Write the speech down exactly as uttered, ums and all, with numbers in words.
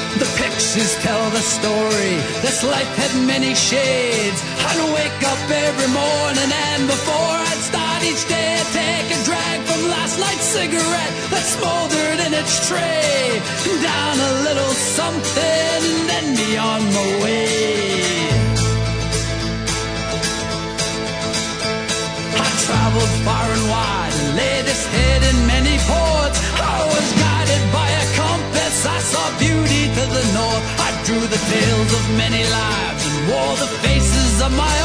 The pictures tell the story. This life had many shades. I'd wake up every morning and before I'd start each day I'd take a drag from last night's cigarette that smoldered in its tray. Down a little something and then be on my way. I traveled far and wide and laid this head in many ports. I was guided by a compass. I saw beauty to the north. I drew the tales of many lives and wore the faces of my